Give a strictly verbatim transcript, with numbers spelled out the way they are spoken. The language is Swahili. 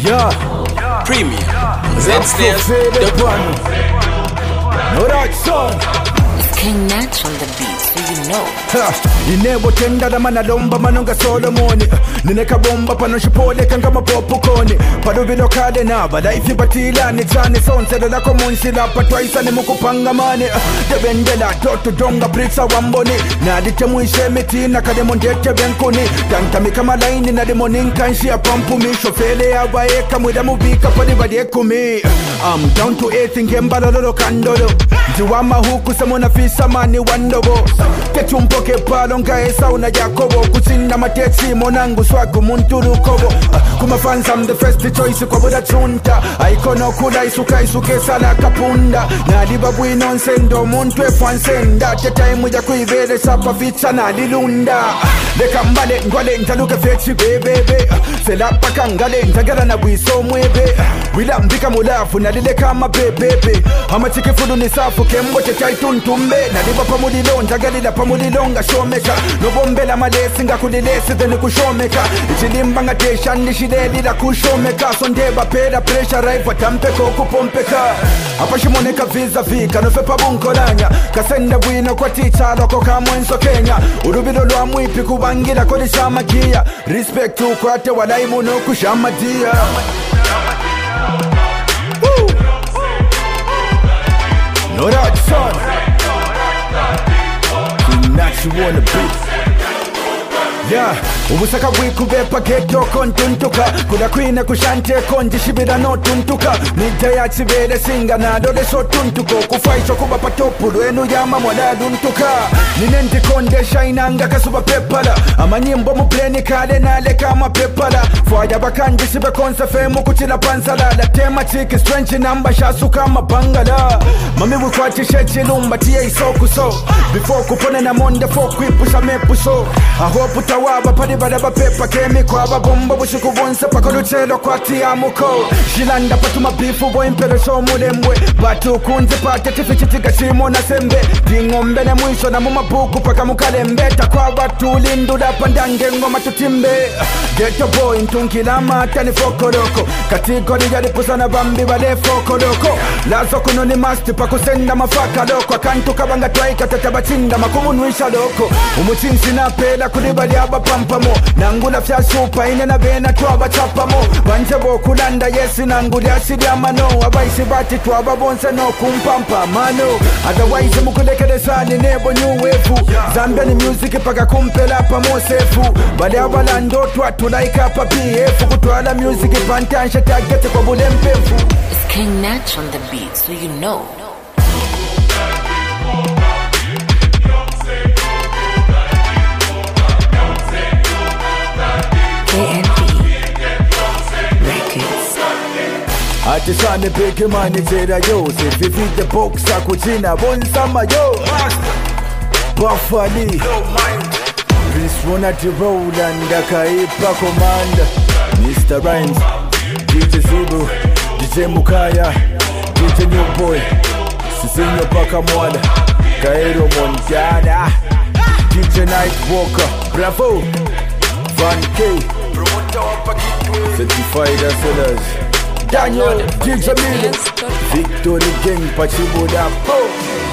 Yeah, Premium. Z-Stairs. the one. No that song. King Natch on the beat, so you know. Inebo tenda da mana lomba manonga Solomoni. Nineka bomba pano shipole kanga mapopo koni. Pado bilo kade na bada ifi batila ni zani sonse da lako munsi la patwaisa ni mukupanga mani. Debendela toto donga pritsa wamboni. Na dite muishe miti na kade mondete benkuni. Tantami kama laini na demonin kanshi ya pampu mi. Shofele ya waeka muda mubika padi badie kumi. I'm down to eight ngemba lolo kandolo. Jiwama huku samona fisa mani wandobo. Kechumpoke palonga esa una Jacobo. Kusinda mateksi monangu swaku munturu kobo. Kuma fans I'm the first choice kwa buda chunta. Aikono kula isuka isuke sala kapunda. Na diba bui nonsendo muntwe fansenda. Teta imuja kuivele sapa ficha na lilunda. Deka mbale ngwale ntaluke fechi bebebe. Selapa kangale ntagara na buiso mwebe. Wila mbika mulafu na lile kama bebebe. Hama chiki fudu ni safu kembo chechai tuntumbe. Na diba pamudilo ntagalila pamudilonga shomeka. Nobombela malesi nga kudilesi dheni kushomeka. Ichilimba nga tesha nishideli la kushomeka. Sondeba peda pressure raifa tampeko kupompeka. Hapa shimoneka visa vika nofepa bunkolanya. Kasenda wino kwa ticha loko kamwenso Kenya. Urubilo lwa mwipi kubangira kodi shamagia. Respect tu kwa te walaimu no kushamadia. Woo! No that son. King Natch you wanna beat. Yeah, ubusaka bwikubepa geto kontuntuka. Kula kwina kushante konji shibira no tuntuka. Nija ya chibele singa na dole so tuntuko. Kufaisho kuba patopu luenu yama mwala duntuka. Ninenti konde shainanga kasuba pepala. Ama nyimbo mupleni kade nale kama pepala. Fwaya bakanji shibe konsa femu kuchila pansalala. Tema chiki strenchi namba shasu kama bangala. Mami wikwachi shechi lumba tiye isoku so. Before kupone na monde fo kuipusha mepuso. I hope utawaba padi bada ba pepa kemi kwa ba bomba bushiku bonsa pakolu chelo kwa tiamuko. Shilanda patu mabifu bo impero so mulembwe. Batu kunzi pake tifichitika shimo na sembe. Dingombe na mwisho na mumabuku paka mukalembe. Takwa watu lindu da pandange ngoma tutimbe. Ghetto boy ntunkila mata ni fokoroko. Katiko ni jari pusa na bambi wale fokoroko. Lazo kuno ni masti pakusenda mafaka loko. Akantu kabanga twaika tatabachinda makumunwisha loko. Umuchinsi na pela kulibali aba pampamo. Nangula fya supa ine na bena tuaba chapamo. Banjebo kulanda yesi nanguli asidi amano. Abaisi bati tuaba bonse no kumpampa mano. Otherwise mukulekele sani nebo new wave. Zambia ni music paka kumpela pa mosefu. Bade abalando tuwa tulaika pa P F. Kutuala music pantansha tagete kwa bule mpefu. It's King Natch on the beat, so you know. K N P Records. Ati sane peke manijera yo. Se fifite boxa kuchina bonsama yo. Buffali Prince Ronati Roland Akaipa Commander Mister Rhymes D J Zibu D J Mukaya D J New Boy Sisinyo Paka Mwada Kairo Montana D J Nightwalker Bravo Van K Certified Hustlers Daniel D J Miller Victory Gang Pachiboda Po